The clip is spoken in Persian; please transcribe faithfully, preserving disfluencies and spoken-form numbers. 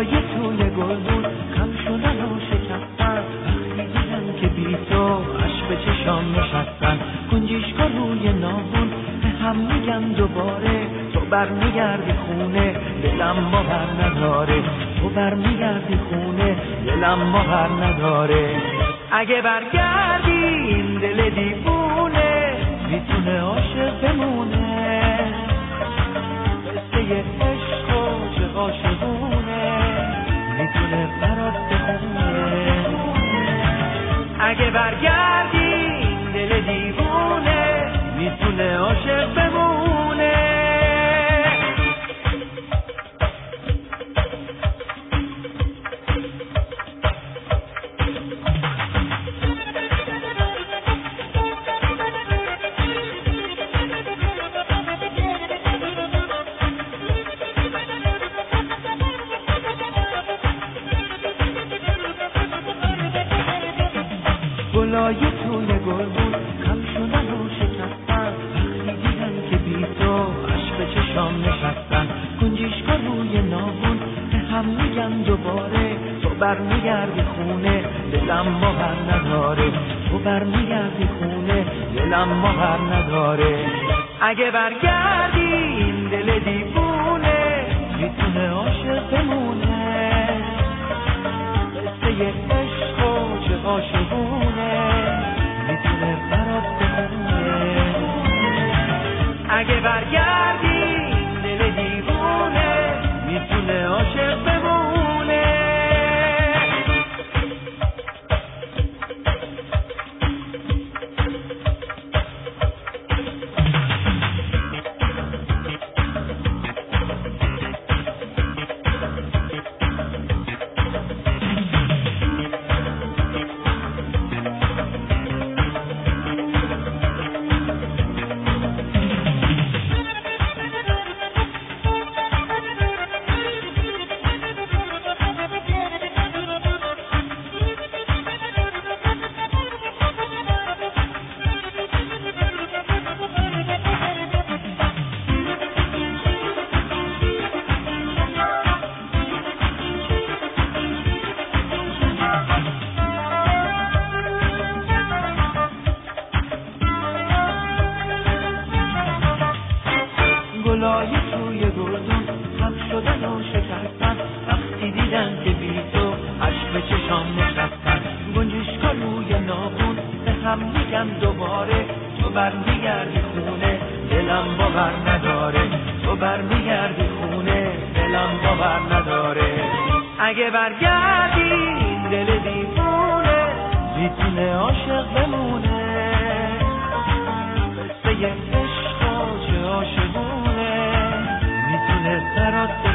گلای توی گل بود خم شدن و شکستن، وقتی دیدم که بی تو عشق به چشام نشستن. گنجشکا روی ناخن به هم میگن دوباره، تو برمیگردی خونه دلم باور نداره، تو برمیگردی خونه دلم باور نداره. اگه برگردی این دل دیوونه میتونه عاشق بمونه، قصه عشق و چه عاشقونه میتونه برات بخونه. اگه برگردی این دل دیوونه میتونه عاشق بمونه. گلای توی گل بود خم شدن و شکستن، وقتی دیدن که بی تو عشق به چشام نشستن. گنجشکا روی ناخن به هم میگن دوباره، تو برمیگردی خونه دلم باور نداره، تو برمیگردی خونه دلم باور نداره. اگه برگردی این دل دیوونه میتونه عاشق بمونه، قصه عشق و چه عاشقونه میتونه برات بخونه. اگه برگردی دل دیوونه میتونه عاشق بمونه. گلای توی گلدون خم شدن و شکستن، وقتی دیدن که بی تو عشق به چشام نشستن. گنجشکا روی ناخن به هم میگن دوباره، تو برمیگردی خونه دلم باور نداره، تو برمیگردی خونه دلم باور نداره. اگه برگردی این دل دیوونه میتونه عاشق بمونه، قصه عشق و چه عاشقونه میتونه برات